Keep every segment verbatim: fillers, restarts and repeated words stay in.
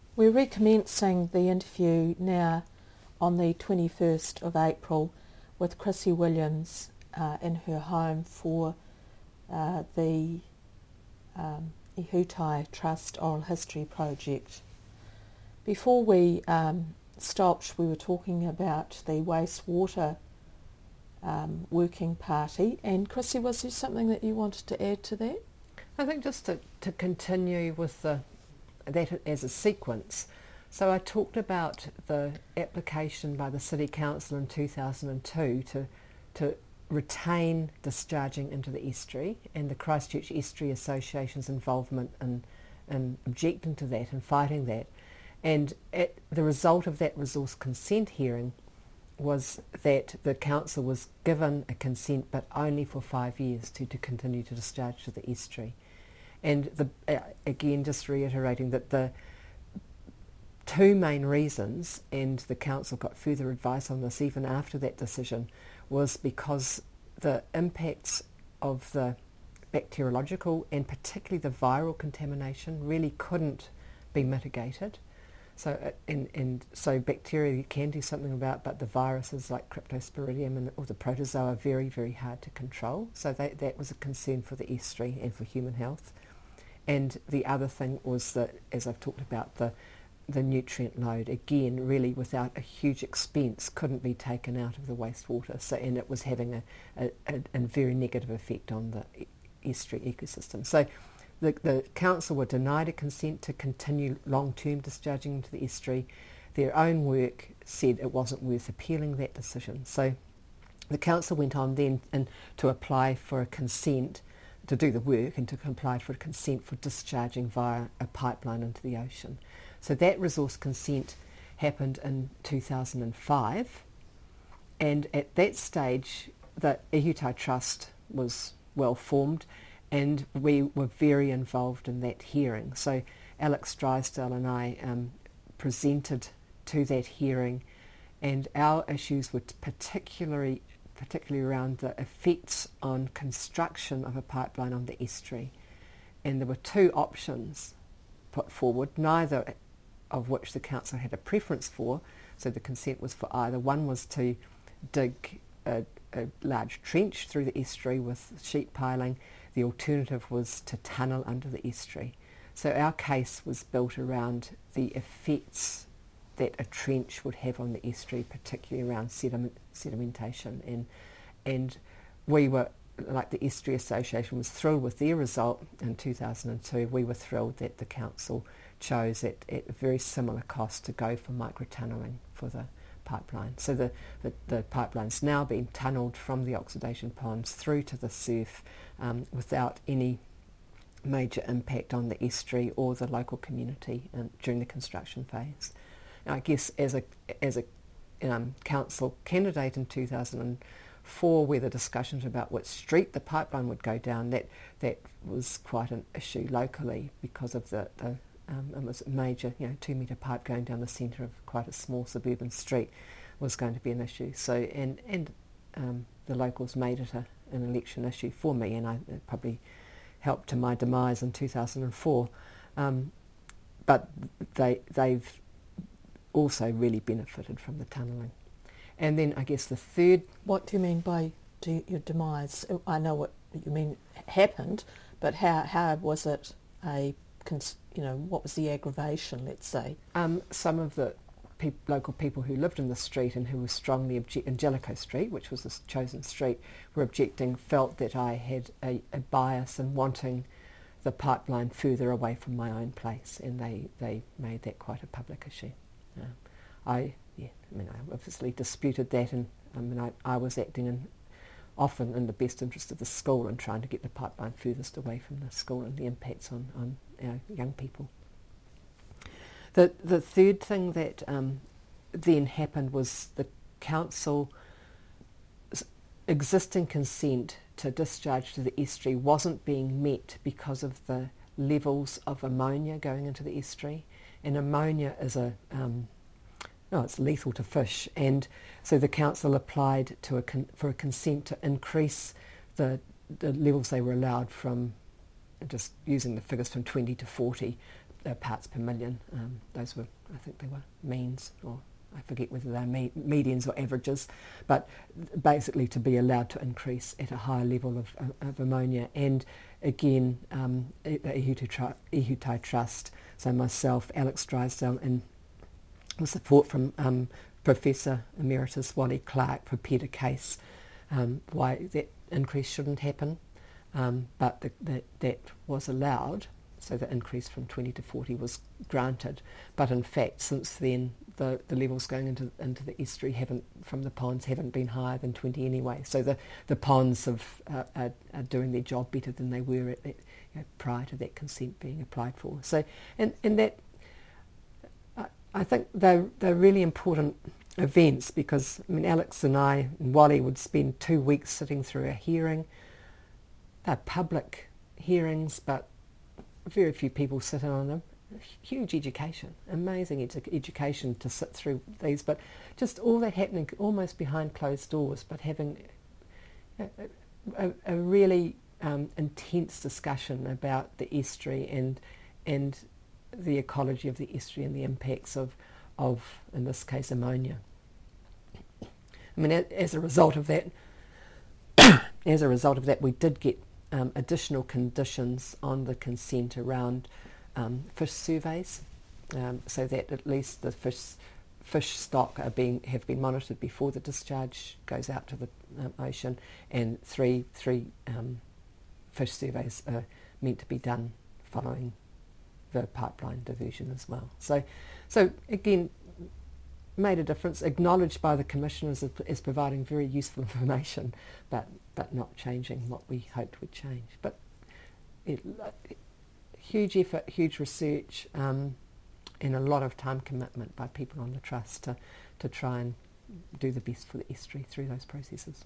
We're recommencing the interview now on the twenty-first of April with Chrissy Williams uh, in her home for uh, the um, Ihutai Trust Oral History Project. Before we um, stopped, we were talking about the wastewater um, working party, and Chrissy, was there something that you wanted to add to that? I think just to, to continue with the that as a sequence. So I talked about the application by the City Council in two thousand two to to retain discharging into the estuary, and the Christchurch Estuary Association's involvement in, in objecting to that and fighting that. And at the result of that resource consent hearing was that the council was given a consent, but only for five years to, to continue to discharge to the estuary. And the, uh, again, just reiterating that the two main reasons, and the council got further advice on this even after that decision, was because the impacts of the bacteriological and particularly the viral contamination really couldn't be mitigated. So, uh, and, and so bacteria you can do something about, but the viruses like Cryptosporidium and or the protozoa are very, very hard to control. So that, that was a concern for the estuary and for human health. And the other thing was that, as I've talked about, the the nutrient load, again, really without a huge expense, couldn't be taken out of the wastewater. So, and it was having a, a, a, a very negative effect on the estuary ecosystem. So the, the council were denied a consent to continue long-term discharging into the estuary. Their own work said it wasn't worth appealing that decision. So the council went on then and to apply for a consent to do the work and to apply for a consent for discharging via a pipeline into the ocean. So that resource consent happened in two thousand five, and at that stage the Ihutai Trust was well formed, and we were very involved in that hearing. So Alex Drysdale and I um, presented to that hearing, and our issues were particularly particularly around the effects on construction of a pipeline on the estuary. And there were two options put forward, neither of which the council had a preference for, so the consent was for either. One was to dig a, a large trench through the estuary with sheet piling. The alternative was to tunnel under the estuary. So our case was built around the effects that a trench would have on the estuary, particularly around sediment, sedimentation. And, and we were, like the Estuary Association was thrilled with their result in two thousand two. We were thrilled that the council chose at, at a very similar cost to go for micro-tunnelling for the pipeline. So the, the, the pipeline's now been tunnelled from the oxidation ponds through to the surf um, without any major impact on the estuary or the local community um, during the construction phase. I guess as a as a um, council candidate in two thousand four, where the discussions about which street the pipeline would go down, that that was quite an issue locally because of the, the um, it was a major, you know, two metre pipe going down the centre of quite a small suburban street was going to be an issue. So and and um, the locals made it a, an election issue for me, and I it probably helped to my demise in two thousand four. Um, but they they've also really benefited from the tunnelling. And then I guess the third... What do you mean by de- your demise? I know what you mean happened, but how how was it a, cons- you know, what was the aggravation, let's say? Um, some of the pe- local people who lived in the street and who were strongly object- in Jellicoe Street, which was the chosen street, were objecting, felt that I had a, a bias in wanting the pipeline further away from my own place, and they, they made that quite a public issue. Uh, I, yeah, I mean, I obviously disputed that, and I mean, I, I was acting in, often in the best interest of the school and trying to get the pipeline furthest away from the school and the impacts on, on our young people. The the third thing that um, then happened was the council's existing consent to discharge to the estuary wasn't being met because of the levels of ammonia going into the estuary. And ammonia is a, um, no, it's lethal to fish. And so the council applied to a con- for a consent to increase the, the levels they were allowed from, just using the figures, from twenty to forty uh, parts per million. Um, those were, I think they were means, or I forget whether they're me- medians or averages, but basically to be allowed to increase at a higher level of, of, of ammonia. And again, um, the Ihutai Trust, so myself, Alex Drysdale, and with support from um, Professor Emeritus Wally Clark, prepared a case um, why that increase shouldn't happen, um, but the, the, that was allowed, so the increase from twenty to forty was granted. But in fact, since then, the, the levels going into into the estuary haven't, from the ponds, haven't been higher than twenty anyway. So the, the ponds have, uh, are, are doing their job better than they were at, at, you know, prior to that consent being applied for. So, and, and that, I, I think they're, they're really important events, because, I mean, Alex and I and Wally would spend two weeks sitting through a hearing. They're public hearings, but very few people sit in on them. Huge education, amazing edu- education to sit through these, but just all that happening almost behind closed doors, but having a, a, a really um, intense discussion about the estuary and and the ecology of the estuary and the impacts of, of in this case, ammonia. I mean, as a result of that, as a result of that, we did get Um, additional conditions on the consent around um, fish surveys, um, so that at least the fish fish stock are being have been monitored before the discharge goes out to the um, ocean, and three three um, fish surveys are meant to be done following the pipeline diversion as well. So, so again, made a difference, acknowledged by the commissioners as, as providing very useful information, but but not changing what we hoped would change. But it, it, huge effort, huge research, um, and a lot of time commitment by people on the trust to, to try and do the best for the estuary through those processes.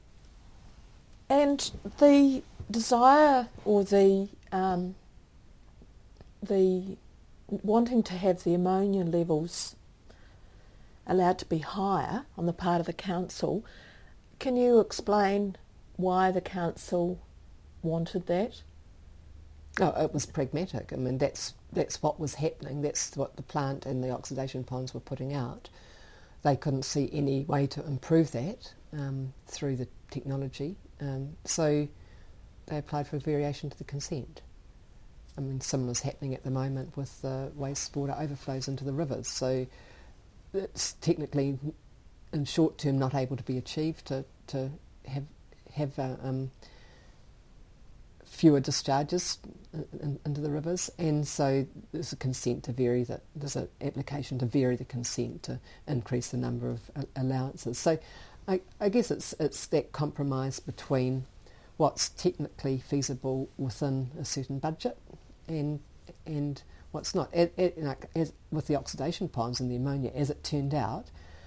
And the desire, or the um, the wanting to have the ammonia levels allowed to be higher on the part of the council, can you explain why the council wanted that? Oh, it was pragmatic. I mean, that's that's what was happening. That's what the plant and the oxidation ponds were putting out. They couldn't see any way to improve that um, through the technology, um, so they applied for a variation to the consent. I mean, similar's happening at the moment with the wastewater overflows into the rivers. So it's technically, in short term, not able to be achieved to to have have uh, um, fewer discharges in, into the rivers, and so there's a consent to vary that. There's an application to vary the consent to increase the number of uh, allowances. So, I, I guess it's it's that compromise between what's technically feasible within a certain budget, and and what's not. It, it, like, as with the oxidation ponds and the ammonia, as it turned out,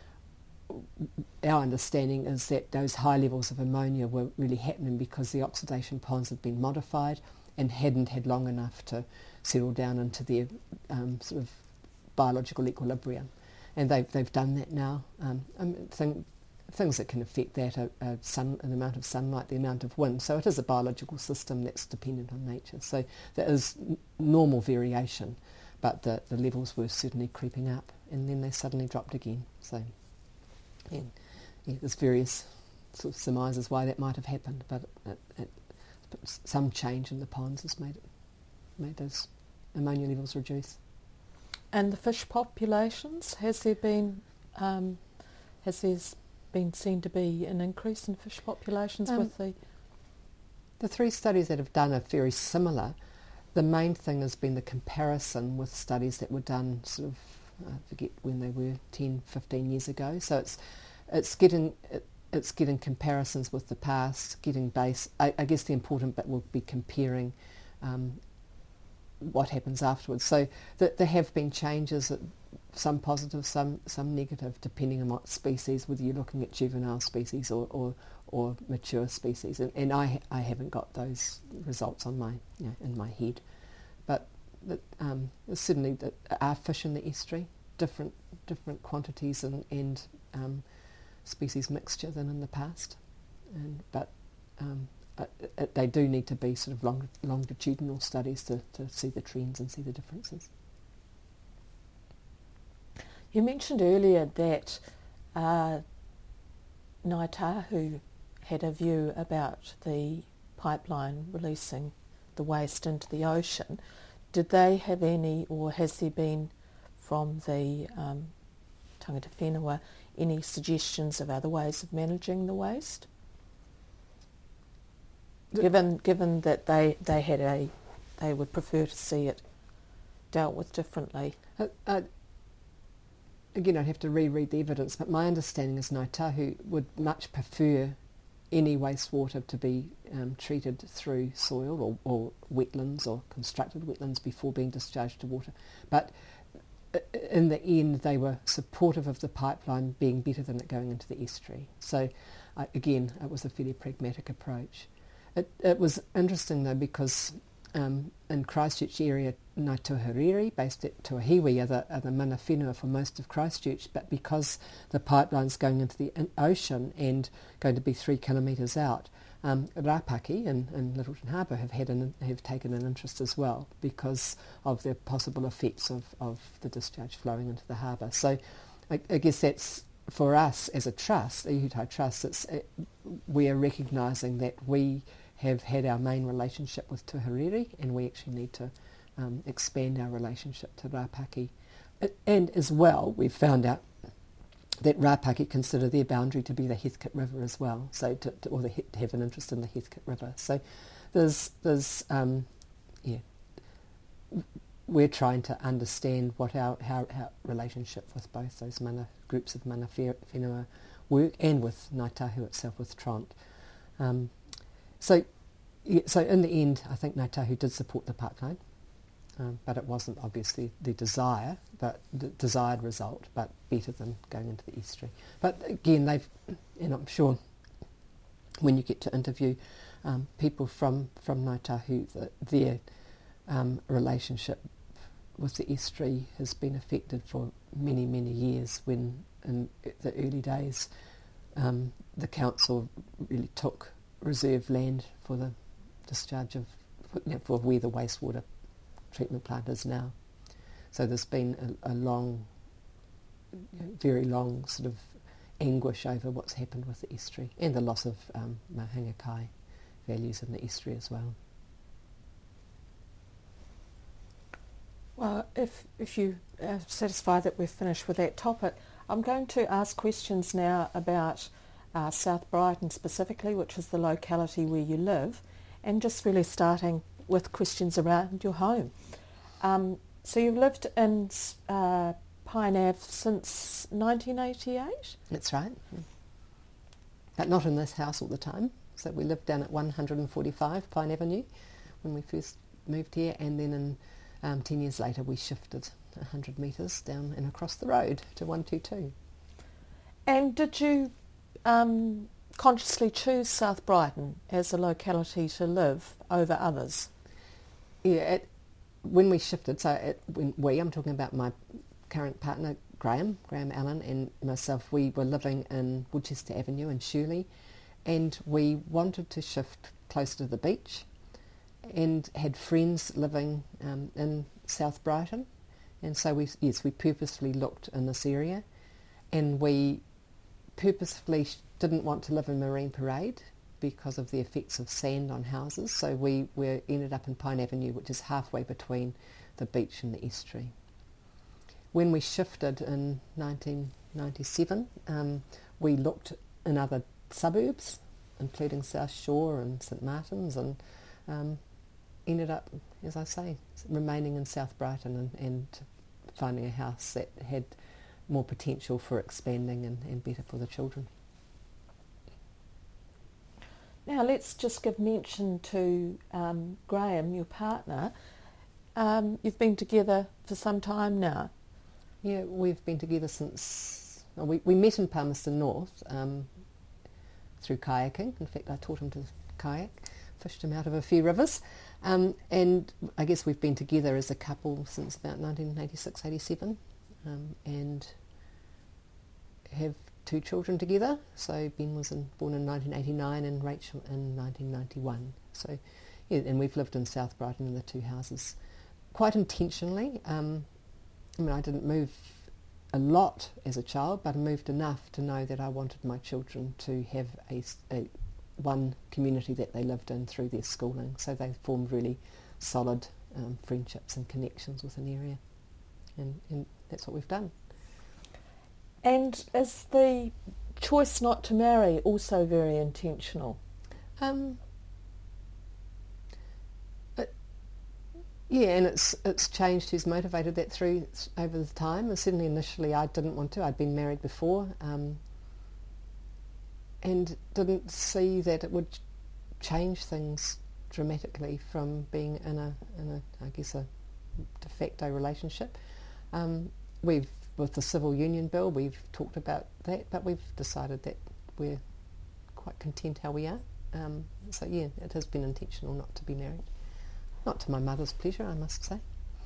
our understanding is that those high levels of ammonia were really happening because the oxidation ponds had been modified and hadn't had long enough to settle down into their um, sort of biological equilibrium. And they've, they've done that now. Um, I mean, thing, things that can affect that are, are sun, an amount of sunlight, the amount of wind. So it is a biological system that's dependent on nature. So there is n- normal variation, but the, the levels were certainly creeping up, and then they suddenly dropped again. So yeah, yeah, there's various sort of surmises why that might have happened, but it, it, some change in the ponds has made it made those ammonia levels reduce. And the fish populations, has there been um, has there been seen to be an increase in fish populations Um, with the The three studies that have done are very similar. The main thing has been the comparison with studies that were done sort of, I forget when they were, ten, fifteen years ago. So it's it's getting it, it's getting comparisons with the past, getting base. I, I guess the important bit will be comparing um, what happens afterwards. So th- there have been changes, some positive, some some negative, depending on what species, whether you're looking at juvenile species or or, or mature species. And, and I I haven't got those results on my you know, in my head, but that um, certainly there are fish in the estuary, different different quantities and and um, species mixture than in the past, and but um, uh, uh, they do need to be sort of long, longitudinal studies to, to see the trends and see the differences. You mentioned earlier that uh, Ngāi Tahu had a view about the pipeline releasing the waste into the ocean. Did they have any, or has there been from the um, Tangata Whenua any suggestions of other ways of managing the waste? The given given that they, they had a, they would prefer to see it dealt with differently. Uh, uh, again, I'd have to reread the evidence, but my understanding is Ngāi Tahu would much prefer any wastewater to be um, treated through soil or, or wetlands or constructed wetlands before being discharged to water. But in the end, they were supportive of the pipeline being better than it going into the estuary. So, uh, again, it was a fairly pragmatic approach. It, it was interesting, though, because um, in Christchurch area, Ngāi Tuhariri, based at Tuahiwi, are the, are the mana whenua for most of Christchurch, but because the pipeline's going into the ocean and going to be three kilometres out, um, Rapaki and, and Littleton Harbour have had an, have taken an interest as well because of the possible effects of, of the discharge flowing into the harbour. So I, I guess that's, for us as a trust, a Ihutai Trust, it's, it, we are recognising that we have had our main relationship with Tuhariri and we actually need to um, expand our relationship to Rapaki. It, and as well, we've found out that Rapaki consider their boundary to be the Heathcote River as well, so to, to, or the, to have an interest in the Heathcote River. So there's, there's um, yeah, we're trying to understand what our, our, our relationship with both those mana, groups of mana whenua work and with Ngāi Tahu itself, with Tront. Um, so, yeah, so in the end, I think Ngāi Tahu did support the pipeline. Um, but it wasn't obviously the desire, but the desired result, but better than going into the estuary. But again, they've, and I'm sure when you get to interview um, people from, from Ngāi Tahu, that their um, relationship with the estuary has been affected for many, many years when in the early days um, the council really took reserve land for the discharge of, you know, for where the wastewater treatment plant is now. So there's been a, a long, you know, very long sort of anguish over what's happened with the estuary and the loss of um, Mahanga Kai values in the estuary as well. Well, if, if you are satisfied that we've finished with that topic, I'm going to ask questions now about uh, South Brighton specifically, which is the locality where you live, and just really starting with questions around your home. Um, so you've lived in uh, Pine Ave since nineteen eighty-eight? That's right. But not in this house all the time. So we lived down at one forty-five Pine Avenue when we first moved here, and then in, um, ten years later we shifted one hundred metres down and across the road to one twenty-two. And did you um, consciously choose South Brighton as a locality to live over others? Yeah, it, when we shifted, so it, when we, I'm talking about my current partner, Graham, Graham Allen, and myself, we were living in Woodchester Avenue in Shirley, and we wanted to shift closer to the beach and had friends living um, in South Brighton, and so we, yes, we purposefully looked in this area, and we purposefully didn't want to live in Marine Parade because of the effects of sand on houses, so we were ended up in Pine Avenue, which is halfway between the beach and the estuary. When we shifted in nineteen ninety-seven, um, we looked in other suburbs, including South Shore and St Martin's, and um, ended up, as I say, remaining in South Brighton and, and finding a house that had more potential for expanding and, and better for the children. Now let's just give mention to um, Graham, your partner. Um, you've been together for some time now. Yeah, we've been together since, well, we, we met in Palmerston North um, through kayaking. In fact, I taught him to kayak, fished him out of a few rivers. Um, and I guess we've been together as a couple since about nineteen eighty-six eighty-seven um, and have two children together. So Ben was in, born in nineteen eighty-nine and Rachel in nineteen ninety-one. So, yeah, and we've lived in South Brighton in the two houses quite intentionally. Um, I mean, I didn't move a lot as a child, but I moved enough to know that I wanted my children to have a, a one community that they lived in through their schooling, so they formed really solid um, friendships and connections with an area, and, and that's what we've done. And is the choice not to marry also very intentional? Um, it, yeah, and it's it's changed who's motivated that through over the time. And certainly initially I didn't want to. I'd been married before, um, and didn't see that it would change things dramatically from being in a, in a I guess, a de facto relationship. Um, we've, with the Civil Union Bill, we've talked about that, but we've decided that we're quite content how we are. Um, so yeah, it has been intentional not to be married. Not to my mother's pleasure, I must say.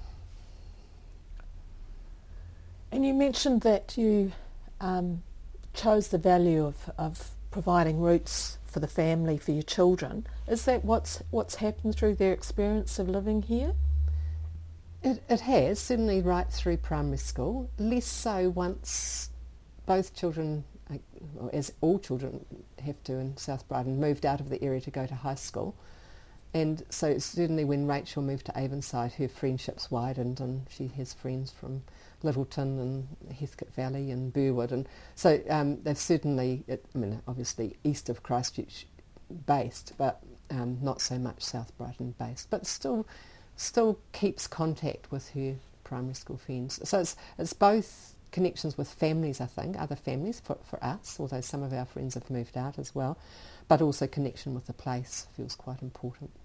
And you mentioned that you um, chose the value of, of providing roots for the family, for your children. Is that what's what's happened through their experience of living here? It, it has, certainly right through primary school. Less so once both children, or as all children have to in South Brighton, moved out of the area to go to high school. And so certainly when Rachel moved to Avonside, her friendships widened, and she has friends from Littleton and Heathcote Valley and Burwood. And so um, they've certainly, it, I mean, obviously east of Christchurch based, but um, not so much South Brighton based, but still still keeps contact with her primary school friends. So it's, it's both connections with families, I think, other families for, for us, although some of our friends have moved out as well, but also connection with the place feels quite important.